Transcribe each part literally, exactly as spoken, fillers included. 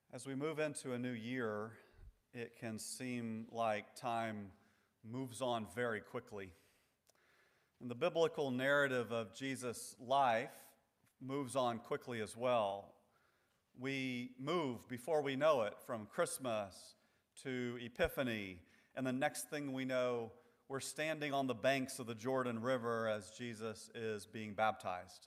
As we move into a new year, it can seem like time moves on very quickly. And the biblical narrative of Jesus' life moves on quickly as well. We move before we know it from Christmas to Epiphany, and the next thing we know, we're standing on the banks of the Jordan River as Jesus is being baptized.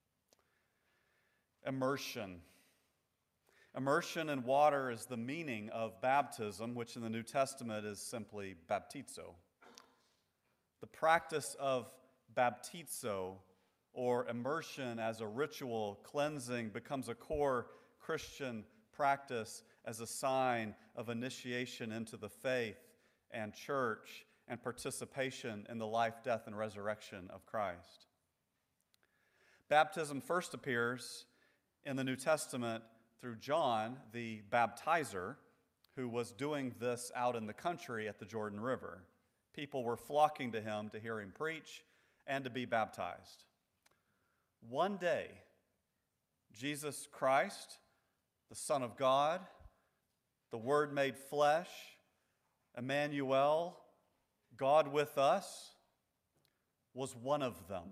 Immersion. Immersion in water is the meaning of baptism, which in the New Testament is simply baptizo. The practice of baptizo, or immersion as a ritual cleansing, becomes a core Christian practice as a sign of initiation into the faith and church and participation in the life, death, and resurrection of Christ. Baptism first appears in the New Testament through John, the baptizer, who was doing this out in the country at the Jordan River. People were flocking to him to hear him preach and to be baptized. One day, Jesus Christ, the Son of God, the Word made flesh, Emmanuel, God with us, was one of them.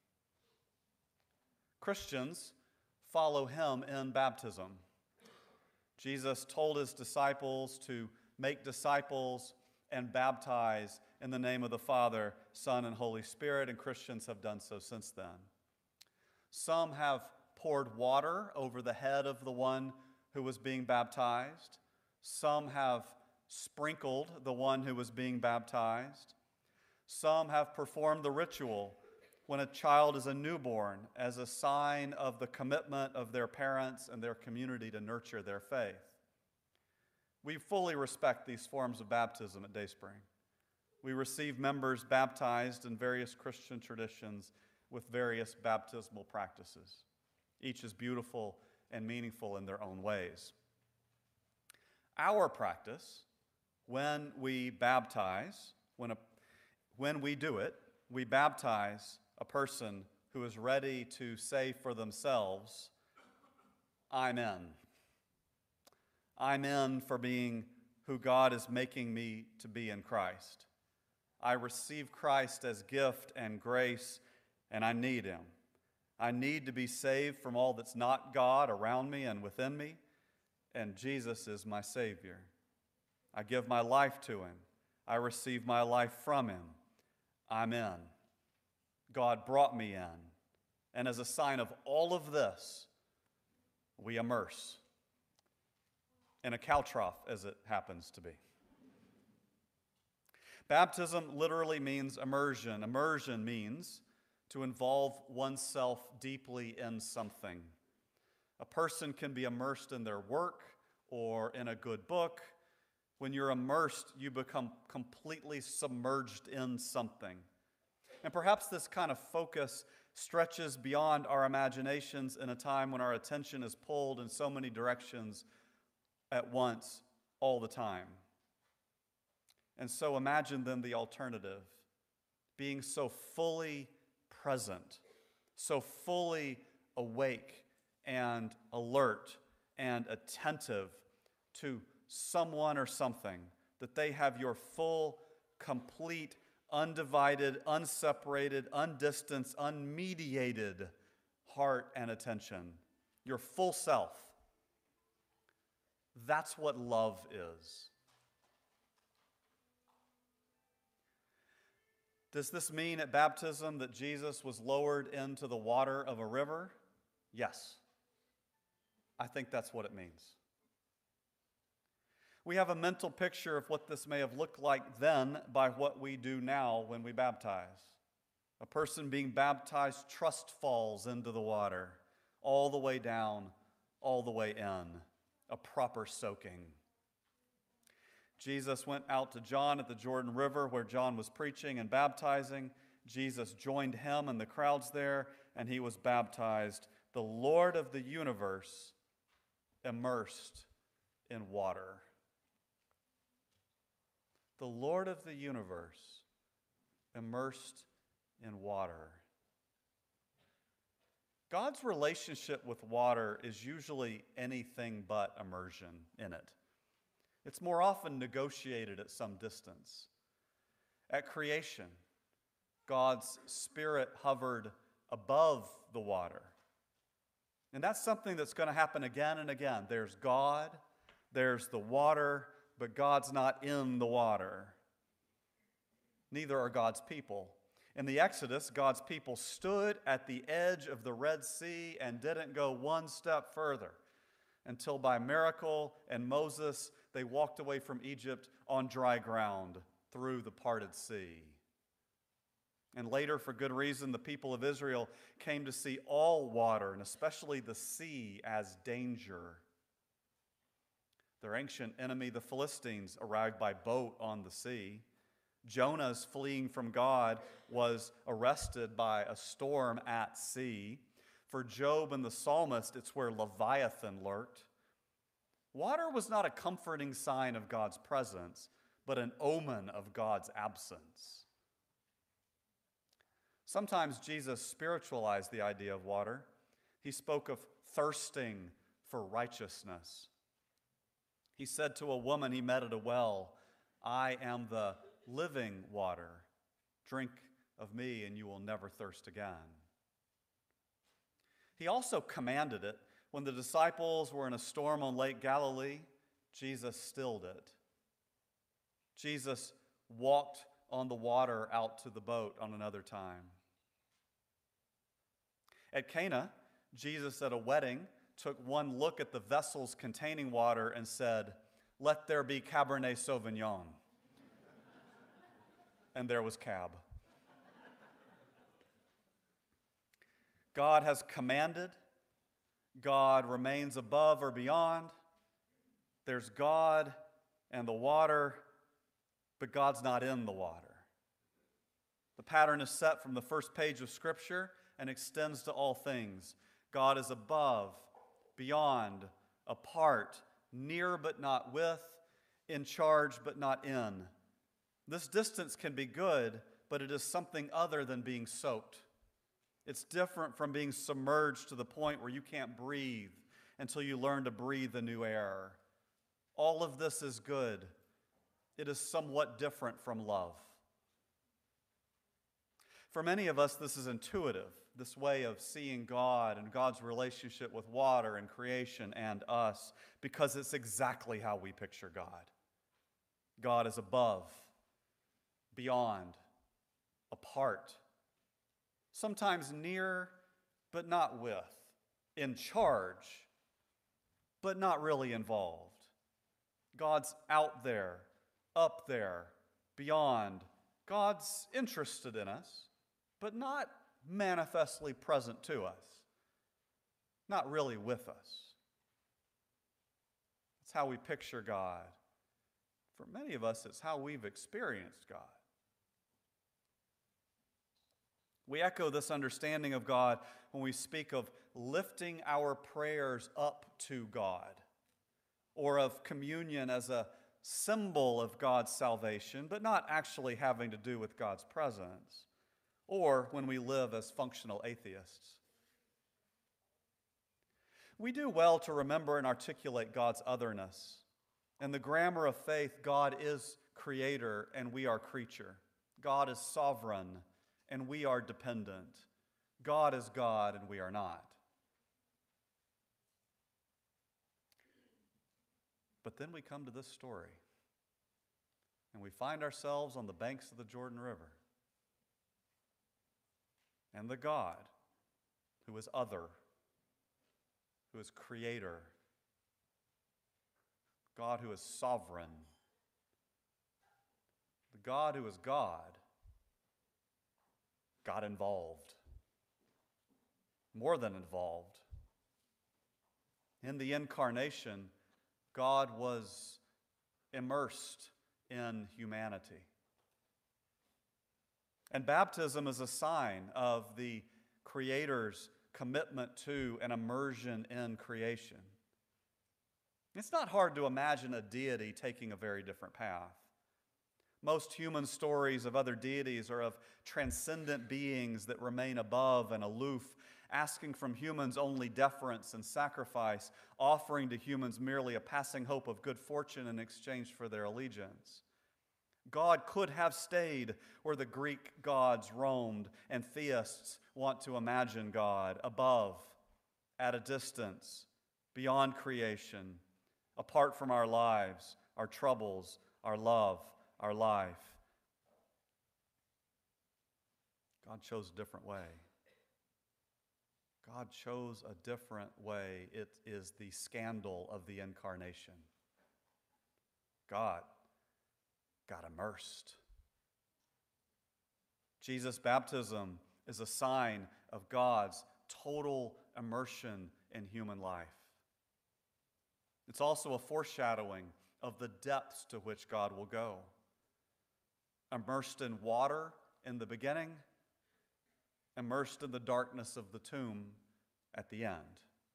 Christians follow him in baptism. Jesus told his disciples to make disciples and baptize in the name of the Father, Son, and Holy Spirit, and Christians have done so since then. Some have poured water over the head of the one who was being baptized. Some have sprinkled the one who was being baptized. Some have performed the ritual when a child is a newborn as a sign of the commitment of their parents and their community to nurture their faith. We fully respect these forms of baptism at Dayspring. We receive members baptized in various Christian traditions with various baptismal practices. Each is beautiful and meaningful in their own ways. Our practice, when we baptize, when, a, when we do it, we baptize a person who is ready to say for themselves, I'm in. I'm in for being who God is making me to be in Christ. I receive Christ as gift and grace, and I need him. I need to be saved from all that's not God around me and within me, and Jesus is my Savior. I give my life to him. I receive my life from him. I'm in. God brought me in. And as a sign of all of this, we immerse in a cow trough, as it happens to be. Baptism literally means immersion. Immersion means to involve oneself deeply in something. A person can be immersed in their work or in a good book. When you're immersed, you become completely submerged in something. And perhaps this kind of focus stretches beyond our imaginations in a time when our attention is pulled in so many directions at once, all the time. And so imagine then the alternative, being so fully present, so fully awake and alert and attentive to someone or something, that they have your full, complete, undivided, unseparated, undistanced, unmediated heart and attention, your full self. That's what love is. Does this mean at baptism that Jesus was lowered into the water of a river? Yes. I think that's what it means. We have a mental picture of what this may have looked like then by what we do now when we baptize. A person being baptized trust falls into the water, all the way down, all the way in, a proper soaking. Jesus went out to John at the Jordan River where John was preaching and baptizing. Jesus joined him and the crowds there, and he was baptized. The Lord of the universe immersed in water. The Lord of the universe immersed in water. God's relationship with water is usually anything but immersion in it. It's more often negotiated at some distance. At creation, God's Spirit hovered above the water. And that's something that's going to happen again and again. There's God, there's the water, but God's not in the water. Neither are God's people. In the Exodus, God's people stood at the edge of the Red Sea and didn't go one step further until by miracle and Moses, they walked away from Egypt on dry ground through the parted sea. And later, for good reason, the people of Israel came to see all water, and especially the sea, as danger. Their ancient enemy, the Philistines, arrived by boat on the sea. Jonah's fleeing from God was arrested by a storm at sea. For Job and the psalmist, it's where Leviathan lurked. Water was not a comforting sign of God's presence, but an omen of God's absence. Sometimes Jesus spiritualized the idea of water. He spoke of thirsting for righteousness. He said to a woman he met at a well, "I am the living water. Drink of me and you will never thirst again." He also commanded it. When the disciples were in a storm on Lake Galilee, Jesus stilled it. Jesus walked on the water out to the boat on another time. At Cana, Jesus at a wedding took one look at the vessels containing water and said, "Let there be Cabernet Sauvignon." And there was Cab. God has commanded. God remains above or beyond. There's God and the water, but God's not in the water. The pattern is set from the first page of Scripture and extends to all things. God is above, beyond, apart, near but not with, in charge but not in. This distance can be good, but it is something other than being soaked. It's different from being submerged to the point where you can't breathe until you learn to breathe the new air. All of this is good. It is somewhat different from love. For many of us, this is intuitive, this way of seeing God and God's relationship with water and creation and us, because it's exactly how we picture God. God is above, beyond, apart, sometimes near, but not with, in charge, but not really involved. God's out there, up there, beyond. God's interested in us, but not manifestly present to us, not really with us. It's how we picture God. For many of us, it's how we've experienced God. We echo this understanding of God when we speak of lifting our prayers up to God, or of communion as a symbol of God's salvation, but not actually having to do with God's presence, or when we live as functional atheists. We do well to remember and articulate God's otherness. In the grammar of faith, God is creator and we are creature. God is sovereign and we are dependent. God is God and we are not. But then we come to this story, and we find ourselves on the banks of the Jordan River. And the God who is other, who is creator, God who is sovereign, the God who is God, got involved. More than involved. In the incarnation, God was immersed in humanity. And baptism is a sign of the Creator's commitment to and immersion in creation. It's not hard to imagine a deity taking a very different path. Most human stories of other deities are of transcendent beings that remain above and aloof asking from humans only deference and sacrifice, offering to humans merely a passing hope of good fortune in exchange for their allegiance. God could have stayed where the Greek gods roamed, and theists want to imagine God above, at a distance, beyond creation, apart from our lives, our troubles, our love, our life. God chose a different way. God chose a different way. It is the scandal of the incarnation. God got immersed. Jesus' baptism is a sign of God's total immersion in human life. It's also a foreshadowing of the depths to which God will go. Immersed in water in the beginning, immersed in the darkness of the tomb at the end.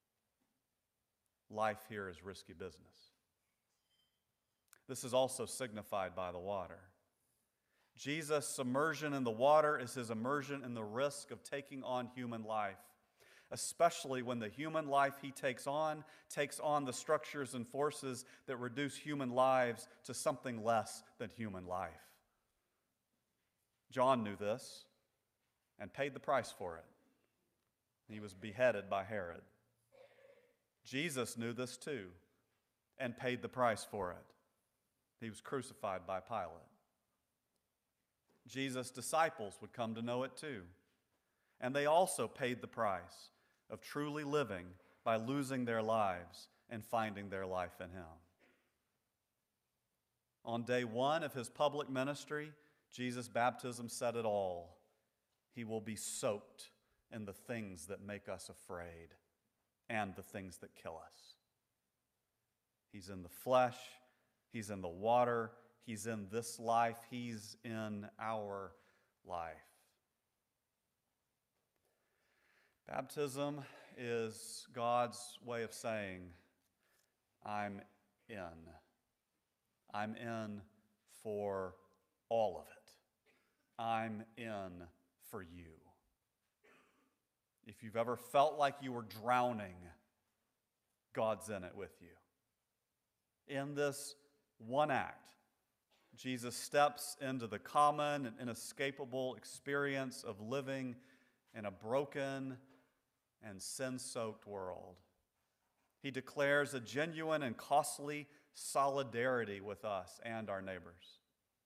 Life here is risky business. This is also signified by the water. Jesus' submersion in the water is his immersion in the risk of taking on human life, especially when the human life he takes on takes on the structures and forces that reduce human lives to something less than human life. John knew this and paid the price for it. He was beheaded by Herod. Jesus knew this too and paid the price for it. He was crucified by Pilate. Jesus' disciples would come to know it too, and they also paid the price of truly living by losing their lives and finding their life in him. On day one of his public ministry, Jesus' baptism said it all. He will be soaked in the things that make us afraid and the things that kill us. He's in the flesh, he's in the water, he's in this life, he's in our life. Baptism is God's way of saying, I'm in. I'm in for all of it. I'm in for you. If you've ever felt like you were drowning, God's in it with you. In this one act, Jesus steps into the common and inescapable experience of living in a broken and sin-soaked world. He declares a genuine and costly solidarity with us and our neighbors.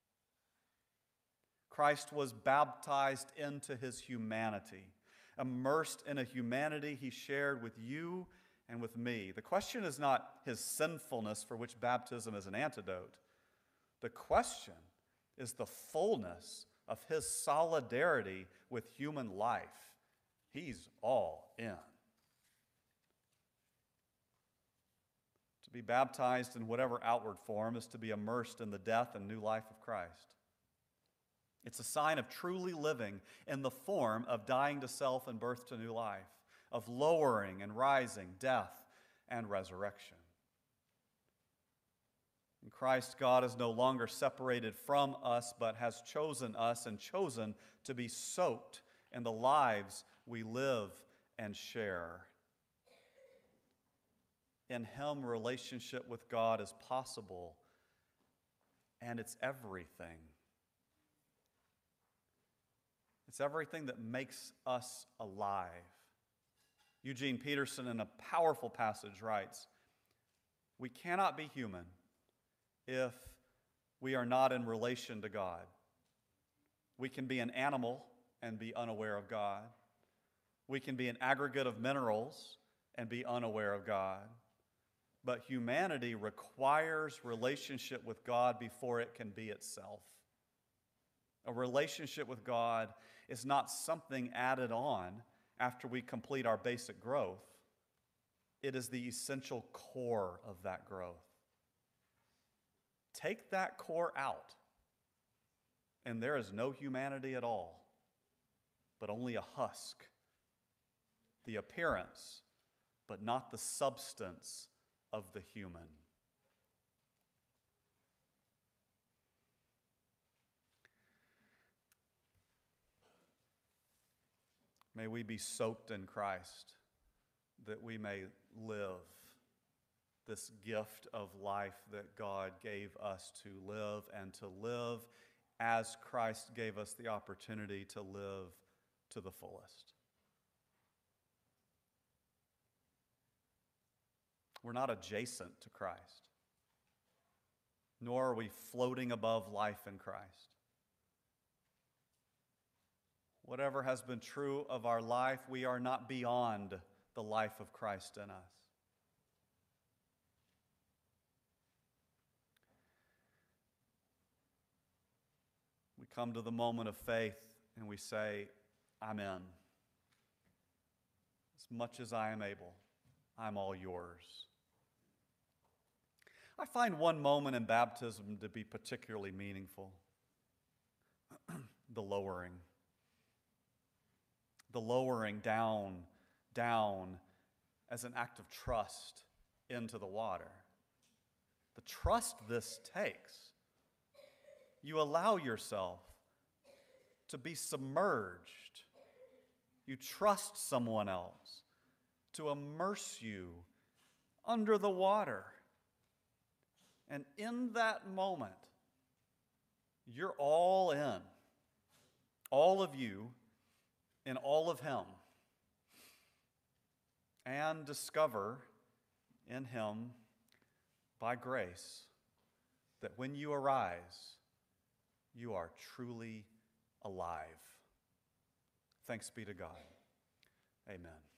Christ was baptized into his humanity, immersed in a humanity he shared with you and with me. The question is not his sinfulness, for which baptism is an antidote. The question is the fullness of his solidarity with human life. He's all in. To be baptized in whatever outward form is to be immersed in the death and new life of Christ. It's a sign of truly living in the form of dying to self and birth to new life, of lowering and rising, death and resurrection. In Christ, God is no longer separated from us, but has chosen us and chosen to be soaked in the lives we live and share. In him, relationship with God is possible, and it's everything. It's everything that makes us alive. Eugene Peterson, in a powerful passage, writes, "We cannot be human if we are not in relation to God. We can be an animal and be unaware of God. We can be an aggregate of minerals and be unaware of God. But humanity requires relationship with God before it can be itself. A relationship with God is not something added on after we complete our basic growth. It is the essential core of that growth. Take that core out, and there is no humanity at all, but only a husk, the appearance, but not the substance of the human." May we be soaked in Christ, that we may live this gift of life that God gave us to live, and to live as Christ gave us the opportunity to live to the fullest. We're not adjacent to Christ, nor are we floating above life in Christ. Whatever has been true of our life, we are not beyond the life of Christ in us. We come to the moment of faith and we say, I'm in. As much as I am able, I'm all yours. I find one moment in baptism to be particularly meaningful. The lowering. The lowering down, down as an act of trust into the water. The trust this takes. You allow yourself to be submerged. You trust someone else to immerse you under the water. And in that moment, you're all in. All of you in all of Him. And discover in Him, by grace, that when you arise, you are truly alive. Thanks be to God. Amen.